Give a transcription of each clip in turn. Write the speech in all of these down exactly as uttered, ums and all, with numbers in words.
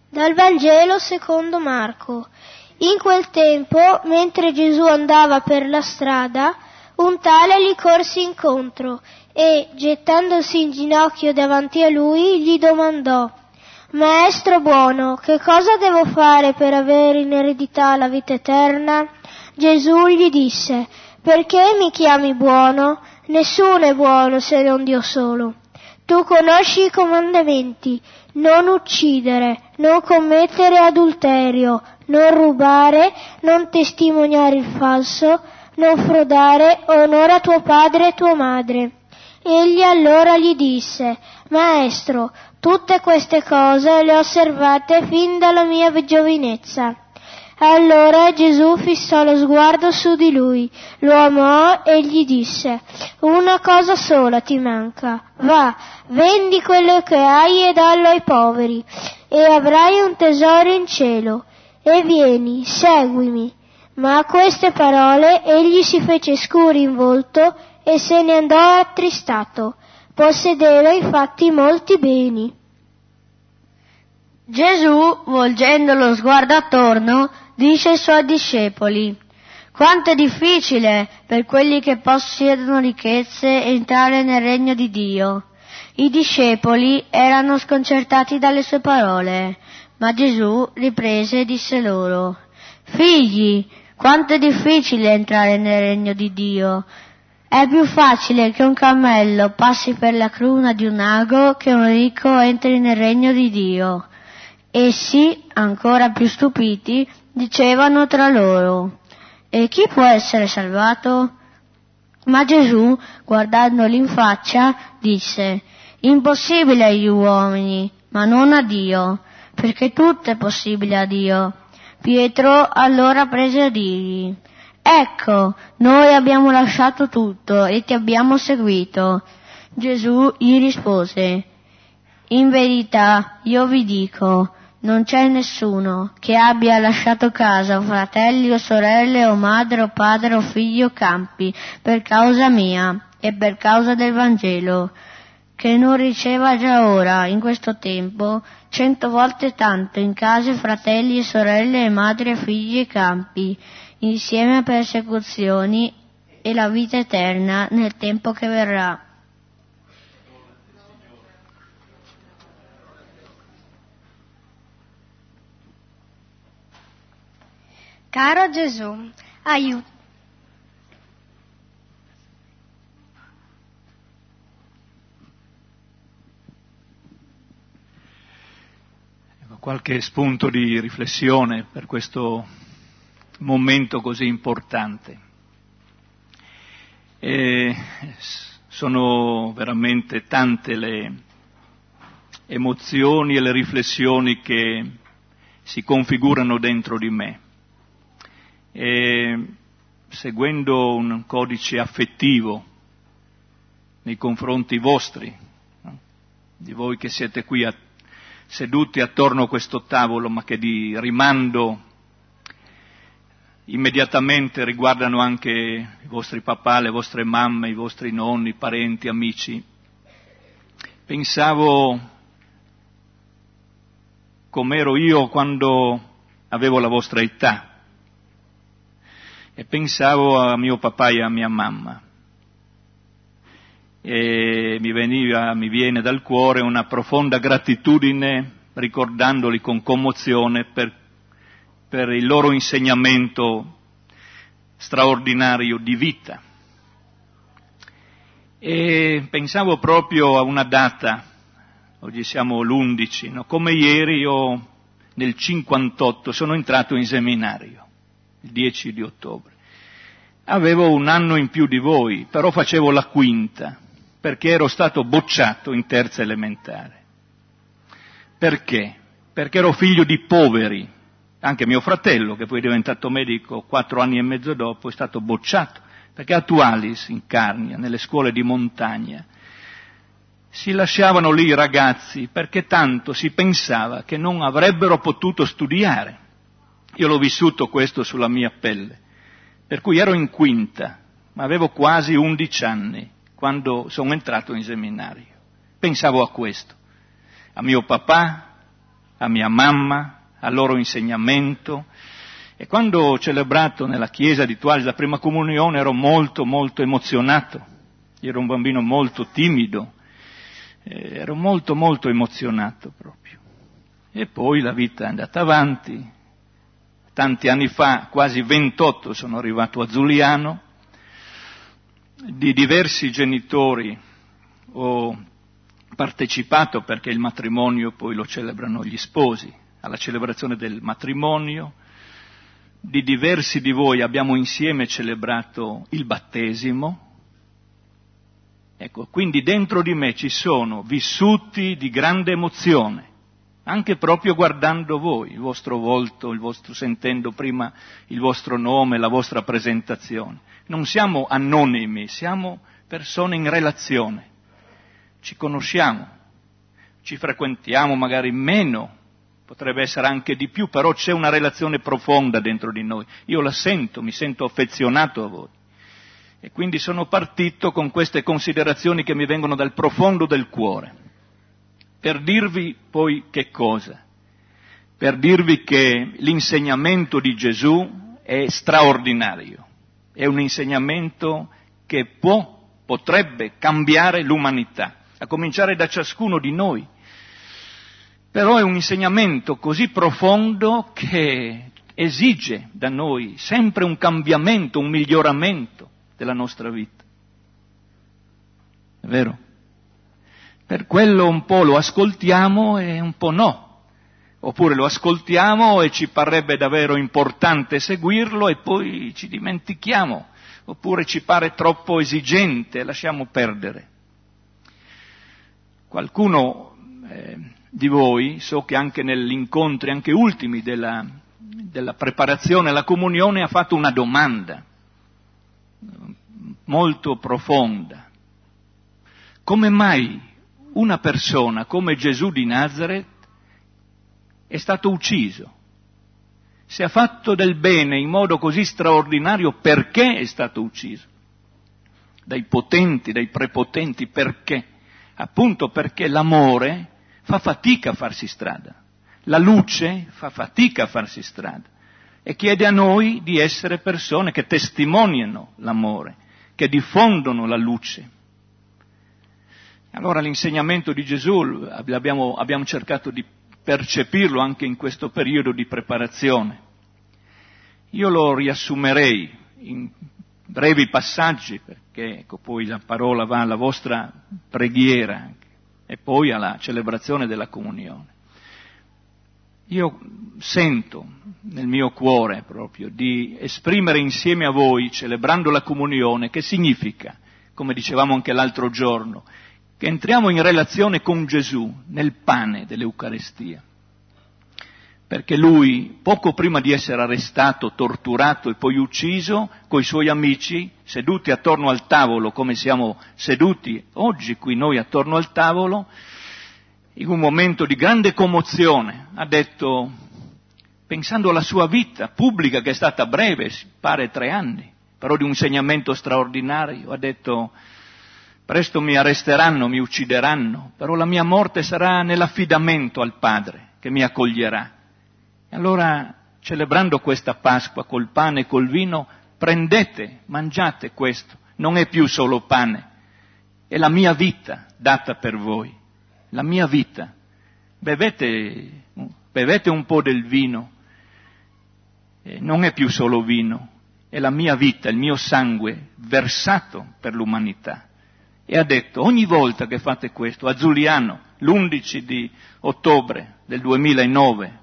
Dal Vangelo secondo Marco. In quel tempo, mentre Gesù andava per la strada, un tale gli corse incontro e, gettandosi in ginocchio davanti a lui, gli domandò: «Maestro buono, che cosa devo fare per avere in eredità la vita eterna?» Gesù gli disse: «Perché mi chiami buono? Nessuno è buono se non Dio solo. Tu conosci i comandamenti: non uccidere, non commettere adulterio, non rubare, non testimoniare il falso, non frodare, onora tuo padre e tua madre». Egli allora gli disse: «Maestro, tutte queste cose le ho osservate fin dalla mia giovinezza». Allora Gesù fissò lo sguardo su di lui, lo amò e gli disse: «Una cosa sola ti manca. Va, vendi quello che hai e dallo ai poveri, e avrai un tesoro in cielo. E vieni, seguimi». Ma a queste parole egli si fece scuro in volto e se ne andò attristato. Possedeva infatti molti beni. Gesù, volgendo lo sguardo attorno, dice ai suoi discepoli: «Quanto è difficile per quelli che possiedono ricchezze entrare nel regno di Dio». I discepoli erano sconcertati dalle sue parole, ma Gesù riprese e disse loro: «Figli, quanto è difficile entrare nel regno di Dio! È più facile che un cammello passi per la cruna di un ago che un ricco entri nel regno di Dio». Essi, ancora più stupiti, dicevano tra loro: «E chi può essere salvato?» Ma Gesù, guardandoli in faccia, disse: «Impossibile agli uomini, ma non a Dio, perché tutto è possibile a Dio». Pietro allora prese a dirgli: «Ecco, noi abbiamo lasciato tutto e ti abbiamo seguito». Gesù gli rispose: «In verità io vi dico, non c'è nessuno che abbia lasciato casa, o fratelli o sorelle o madre o padre o figli o campi per causa mia e per causa del Vangelo, che non riceva già ora, in questo tempo, cento volte tanto in case, fratelli e sorelle e madri e figli e campi, insieme a persecuzioni e la vita eterna nel tempo che verrà». Caro Gesù, aiuto. Qualche spunto di riflessione per questo momento così importante. E sono veramente tante le emozioni e le riflessioni che si configurano dentro di me. E seguendo un codice affettivo nei confronti vostri, no? Di voi che siete qui a, seduti attorno a questo tavolo, ma che di rimando immediatamente riguardano anche i vostri papà, le vostre mamme, i vostri nonni, parenti, amici. Pensavo com'ero io quando avevo la vostra età. E pensavo a mio papà e a mia mamma. E mi veniva, mi viene dal cuore una profonda gratitudine, ricordandoli con commozione per, per il loro insegnamento straordinario di vita. E pensavo proprio a una data, oggi siamo l'undici, no? Come ieri io nel cinquantotto sono entrato in seminario. Il dieci di ottobre. Avevo un anno in più di voi, però facevo la quinta, perché ero stato bocciato in terza elementare. Perché? Perché ero figlio di poveri. Anche mio fratello, che poi è diventato medico quattro anni e mezzo dopo, è stato bocciato, perché a Tualis, in Carnia, nelle scuole di montagna, si lasciavano lì i ragazzi, perché tanto si pensava che non avrebbero potuto studiare. Io l'ho vissuto questo sulla mia pelle, per cui ero in quinta, ma avevo quasi undici anni quando sono entrato in seminario. Pensavo a questo, a mio papà, a mia mamma, al loro insegnamento. E quando ho celebrato nella chiesa di Tualis la prima comunione ero molto molto emozionato. Io ero un bambino molto timido, eh, ero molto molto emozionato proprio. E poi la vita è andata avanti. Tanti anni fa, quasi ventotto, sono arrivato a Zuliano. Di diversi genitori ho partecipato perché il matrimonio poi lo celebrano gli sposi, alla celebrazione del matrimonio. Di diversi di voi abbiamo insieme celebrato il battesimo. Ecco, quindi dentro di me ci sono vissuti di grande emozione, anche proprio guardando voi, il vostro volto, il vostro, sentendo prima il vostro nome, la vostra presentazione. Non siamo anonimi, siamo persone in relazione, ci conosciamo, ci frequentiamo magari meno, potrebbe essere anche di più, però c'è una relazione profonda dentro di noi. Io la sento, mi sento affezionato a voi. E quindi sono partito con queste considerazioni che mi vengono dal profondo del cuore. Per dirvi poi che cosa? Per dirvi che l'insegnamento di Gesù è straordinario. È un insegnamento che può, potrebbe cambiare l'umanità, a cominciare da ciascuno di noi. Però è un insegnamento così profondo che esige da noi sempre un cambiamento, un miglioramento della nostra vita. È vero? Per quello un po' lo ascoltiamo e un po' no. Oppure lo ascoltiamo e ci parrebbe davvero importante seguirlo e poi ci dimentichiamo. Oppure ci pare troppo esigente e lasciamo perdere. Qualcuno eh, di voi, so che anche negli incontri, anche ultimi della, della preparazione alla comunione, ha fatto una domanda molto profonda. Come mai una persona come Gesù di Nazaret è stato ucciso? Se ha fatto del bene in modo così straordinario, perché è stato ucciso? Dai potenti, dai prepotenti, perché? Appunto perché l'amore fa fatica a farsi strada, la luce fa fatica a farsi strada e chiede a noi di essere persone che testimoniano l'amore, che diffondono la luce. Allora l'insegnamento di Gesù abbiamo, abbiamo cercato di percepirlo anche in questo periodo di preparazione. Io lo riassumerei in brevi passaggi, perché ecco, poi la parola va alla vostra preghiera e poi alla celebrazione della comunione. Io sento nel mio cuore proprio di esprimere insieme a voi, celebrando la comunione, che significa, come dicevamo anche l'altro giorno, che entriamo in relazione con Gesù nel pane dell'Eucarestia. Perché lui, poco prima di essere arrestato, torturato e poi ucciso, coi suoi amici, seduti attorno al tavolo, come siamo seduti oggi qui noi attorno al tavolo, in un momento di grande commozione, ha detto, pensando alla sua vita pubblica che è stata breve, pare tre anni, però di un insegnamento straordinario, ha detto, presto mi arresteranno, mi uccideranno, però la mia morte sarà nell'affidamento al Padre che mi accoglierà. E allora, celebrando questa Pasqua col pane e col vino, prendete, mangiate questo, non è più solo pane, è la mia vita data per voi, la mia vita. Bevete, bevete un po' del vino, e non è più solo vino, è la mia vita, il mio sangue versato per l'umanità. E ha detto, ogni volta che fate questo, a Zuliano, l'undici di ottobre del duemilanove,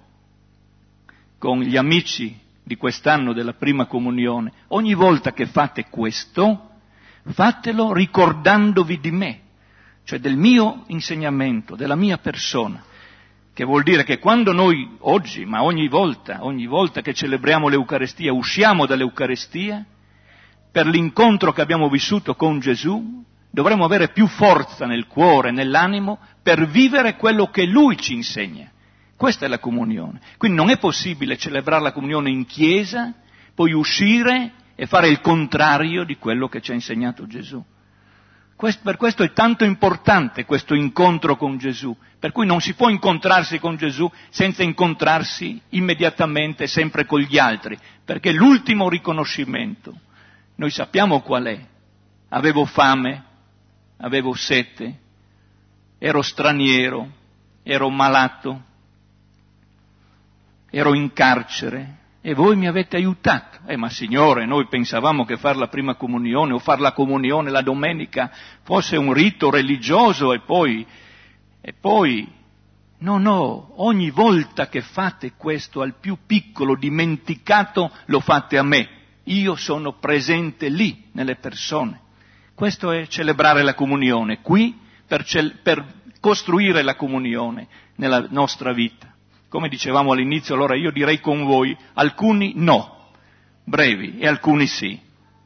con gli amici di quest'anno della prima comunione, ogni volta che fate questo, fatelo ricordandovi di me, cioè del mio insegnamento, della mia persona, che vuol dire che quando noi oggi, ma ogni volta, ogni volta che celebriamo l'Eucarestia, usciamo dall'Eucarestia, per l'incontro che abbiamo vissuto con Gesù, dovremo avere più forza nel cuore, nell'animo, per vivere quello che Lui ci insegna. Questa è la comunione. Quindi non è possibile celebrare la comunione in chiesa, poi uscire e fare il contrario di quello che ci ha insegnato Gesù. Per questo è tanto importante questo incontro con Gesù, per cui non si può incontrarsi con Gesù senza incontrarsi immediatamente sempre con gli altri, perché l'ultimo riconoscimento, noi sappiamo qual è: avevo fame, avevo sete, ero straniero, ero malato, ero in carcere e voi mi avete aiutato. Eh ma Signore, noi pensavamo che far la prima comunione o far la comunione la domenica fosse un rito religioso e poi, e poi, no, no, ogni volta che fate questo al più piccolo dimenticato lo fate a me. Io sono presente lì nelle persone. Questo è celebrare la comunione, qui per, cel- per costruire la comunione nella nostra vita. Come dicevamo all'inizio, allora io direi con voi, alcuni no, brevi, e alcuni sì.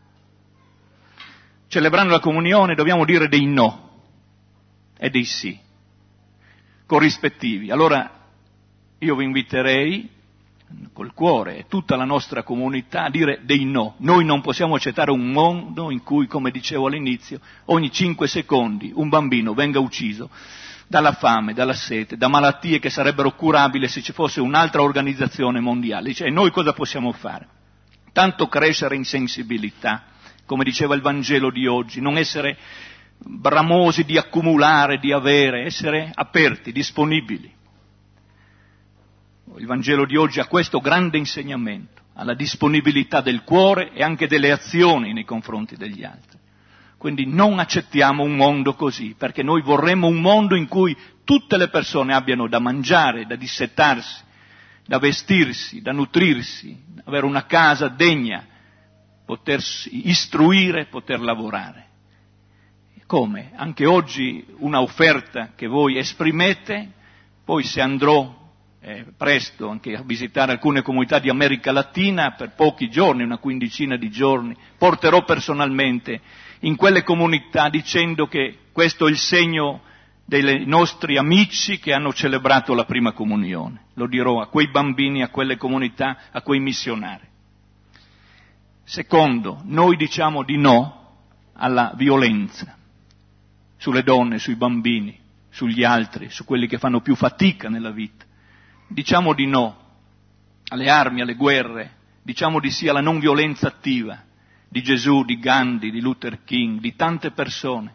Celebrando la comunione dobbiamo dire dei no e dei sì, corrispettivi. Allora io vi inviterei col cuore e tutta la nostra comunità a dire dei no. Noi non possiamo accettare un mondo in cui, come dicevo all'inizio, ogni cinque secondi un bambino venga ucciso dalla fame, dalla sete, da malattie che sarebbero curabili se ci fosse un'altra organizzazione mondiale. Cioè, noi cosa possiamo fare? Tanto crescere in sensibilità, come diceva il Vangelo di oggi, non essere bramosi di accumulare, di avere, essere aperti, disponibili. Il Vangelo di oggi ha questo grande insegnamento, alla disponibilità del cuore e anche delle azioni nei confronti degli altri. Quindi non accettiamo un mondo così, perché noi vorremmo un mondo in cui tutte le persone abbiano da mangiare, da dissetarsi, da vestirsi, da nutrirsi, avere una casa degna, potersi istruire, poter lavorare. Come? Anche oggi una offerta che voi esprimete, poi se andrò eh, presto anche a visitare alcune comunità di America Latina per pochi giorni, una quindicina di giorni, porterò personalmente in quelle comunità dicendo che questo è il segno dei nostri amici che hanno celebrato la prima comunione. Lo dirò a quei bambini, a quelle comunità, a quei missionari. Secondo, noi diciamo di no alla violenza sulle donne, sui bambini, sugli altri, su quelli che fanno più fatica nella vita. Diciamo di no alle armi, alle guerre, diciamo di sì alla non violenza attiva di Gesù, di Gandhi, di Luther King, di tante persone.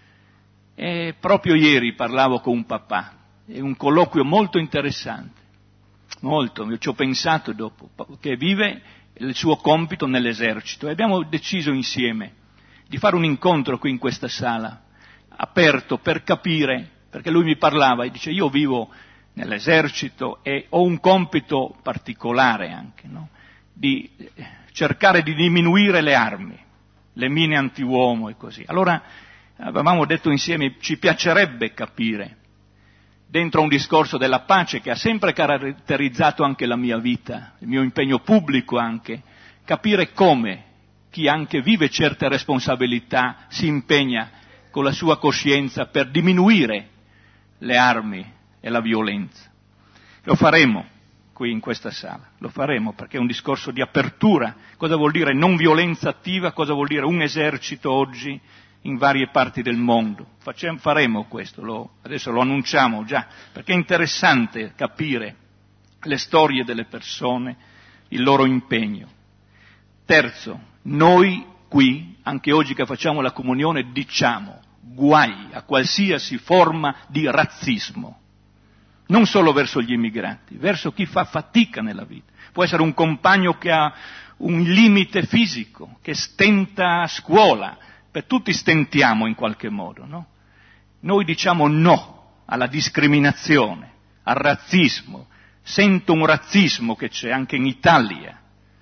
E proprio ieri parlavo con un papà, è un colloquio molto interessante, molto, io ci ho pensato dopo, che vive il suo compito nell'esercito e abbiamo deciso insieme di fare un incontro qui in questa sala, aperto per capire, perché lui mi parlava e dice io vivo nell'esercito e ho un compito particolare anche, no? Di cercare di diminuire le armi, le mine antiuomo e così. Allora avevamo detto insieme, ci piacerebbe capire, dentro un discorso della pace che ha sempre caratterizzato anche la mia vita, il mio impegno pubblico anche, capire come chi anche vive certe responsabilità si impegna con la sua coscienza per diminuire le armi e la violenza. Lo faremo qui in questa sala, lo faremo perché è un discorso di apertura. Cosa vuol dire non violenza attiva? Cosa vuol dire un esercito oggi in varie parti del mondo? Facciamo, faremo questo, lo, adesso lo annunciamo già, perché è interessante capire le storie delle persone, il loro impegno. Terzo, noi qui, anche oggi che facciamo la comunione, diciamo guai a qualsiasi forma di razzismo. Non solo verso gli immigrati, verso chi fa fatica nella vita. Può essere un compagno che ha un limite fisico, che stenta a scuola, per tutti stentiamo in qualche modo, no? Noi diciamo no alla discriminazione, al razzismo. Sento un razzismo che c'è anche in Italia,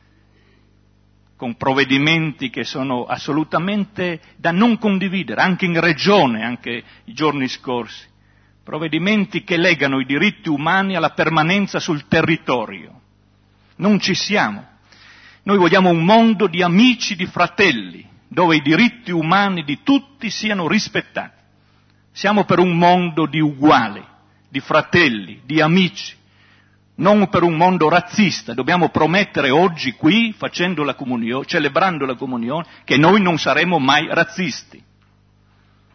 con provvedimenti che sono assolutamente da non condividere, anche in regione, anche i giorni scorsi. Provvedimenti che legano i diritti umani alla permanenza sul territorio. Non ci siamo. Noi vogliamo un mondo di amici, di fratelli, dove i diritti umani di tutti siano rispettati. Siamo per un mondo di uguali, di fratelli, di amici, non per un mondo razzista. Dobbiamo promettere oggi qui, facendo la comunione, celebrando la comunione, che noi non saremo mai razzisti.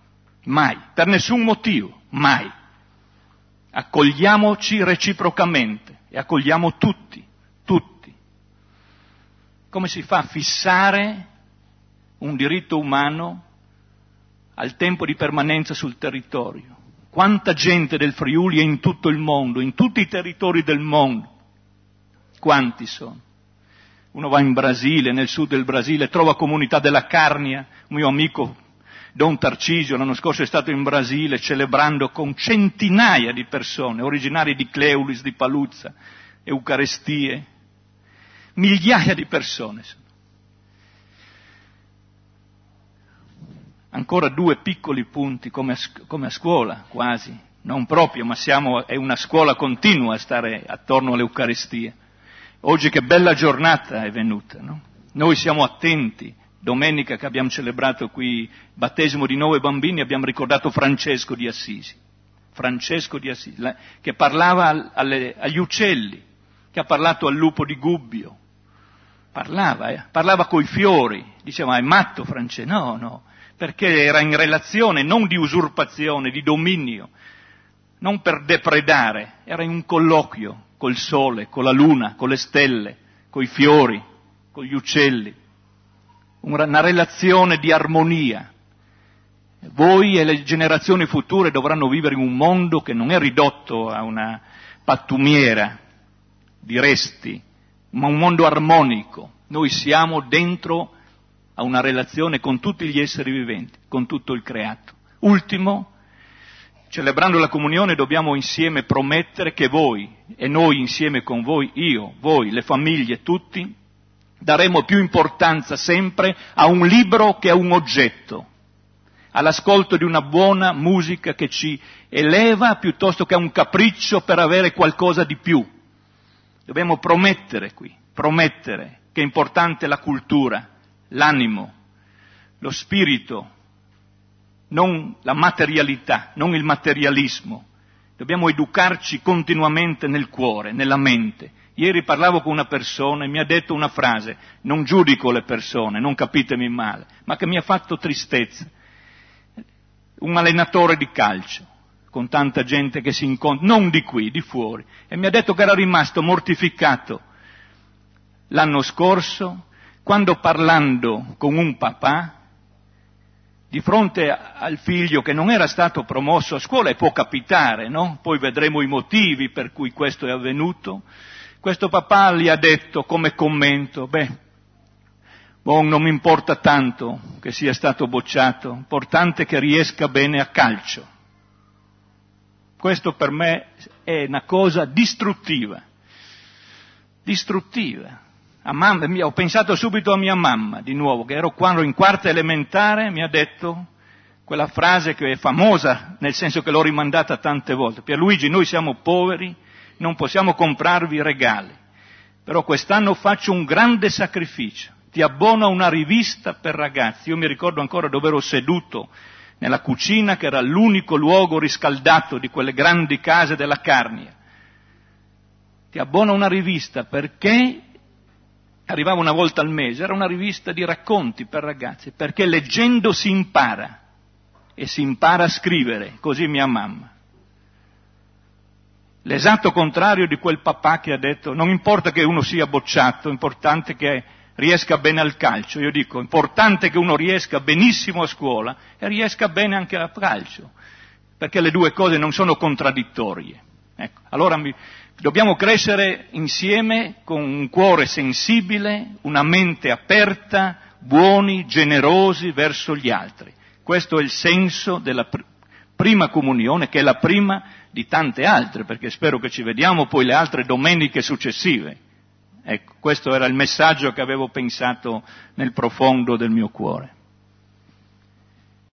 mai, per nessun motivo, mai. Accogliamoci reciprocamente e accogliamo tutti, tutti. Come si fa a fissare un diritto umano al tempo di permanenza sul territorio? Quanta gente del Friuli è in tutto il mondo, in tutti i territori del mondo? Quanti sono? Uno va in Brasile, nel sud del Brasile, trova comunità della Carnia. Un mio amico Don Tarcisio l'anno scorso è stato in Brasile celebrando con centinaia di persone, originari di Cleulis, di Paluzza, Eucaristie, migliaia di persone. Ancora due piccoli punti come a, come a scuola, quasi, non proprio, ma siamo, è una scuola continua a stare attorno all'Eucaristia. Oggi che bella giornata è venuta, no? Noi siamo attenti. Domenica che abbiamo celebrato qui il battesimo di nove bambini abbiamo ricordato Francesco di Assisi. Francesco di Assisi, la, che parlava alle, agli uccelli, che ha parlato al lupo di Gubbio. Parlava, eh, parlava coi fiori. Diceva, è matto Francesco? No, no, perché era in relazione non di usurpazione, di dominio, non per depredare, era in un colloquio col sole, con la luna, con le stelle, coi fiori, con gli uccelli, una relazione di armonia. Voi e le generazioni future dovranno vivere in un mondo che non è ridotto a una pattumiera di resti, ma un mondo armonico. Noi siamo dentro a una relazione con tutti gli esseri viventi, con tutto il creato. Ultimo, celebrando la comunione dobbiamo insieme promettere che voi, e noi insieme con voi, io, voi, le famiglie, tutti, daremo più importanza sempre a un libro che a un oggetto, all'ascolto di una buona musica che ci eleva piuttosto che a un capriccio per avere qualcosa di più. Dobbiamo promettere qui, promettere che è importante la cultura, l'animo, lo spirito, non la materialità, non il materialismo. Dobbiamo educarci continuamente nel cuore, nella mente. Ieri parlavo con una persona e mi ha detto una frase, non giudico le persone, non capitemi male, ma che mi ha fatto tristezza. Un allenatore di calcio, con tanta gente che si incontra, non di qui, di fuori, e mi ha detto che era rimasto mortificato l'anno scorso, quando parlando con un papà, di fronte al figlio che non era stato promosso a scuola, e può capitare, no? Poi vedremo i motivi per cui questo è avvenuto, questo papà gli ha detto come commento, beh, boh, non mi importa tanto che sia stato bocciato, importante che riesca bene a calcio. Questo per me è una cosa distruttiva, distruttiva. A mamma, ho pensato subito a mia mamma, di nuovo, che ero quando in quarta elementare, mi ha detto quella frase che è famosa, nel senso che l'ho rimandata tante volte. Pierluigi, noi siamo poveri, non possiamo comprarvi regali, però quest'anno faccio un grande sacrificio, ti abbono a una rivista per ragazzi. Io mi ricordo ancora dove ero seduto, nella cucina, che era l'unico luogo riscaldato di quelle grandi case della Carnia. Ti abbono a una rivista perché arrivava una volta al mese, era una rivista di racconti per ragazzi, perché leggendo si impara, e si impara a scrivere, così mia mamma. L'esatto contrario di quel papà che ha detto, non importa che uno sia bocciato, è importante che riesca bene al calcio. Io dico, è importante che uno riesca benissimo a scuola e riesca bene anche al calcio, perché le due cose non sono contraddittorie. Ecco, allora mi, dobbiamo crescere insieme con un cuore sensibile, una mente aperta, buoni, generosi verso gli altri. Questo è il senso della pr- prima comunione, che è la prima di tante altre, perché spero che ci vediamo poi le altre domeniche successive. Ecco, questo era il messaggio che avevo pensato nel profondo del mio cuore.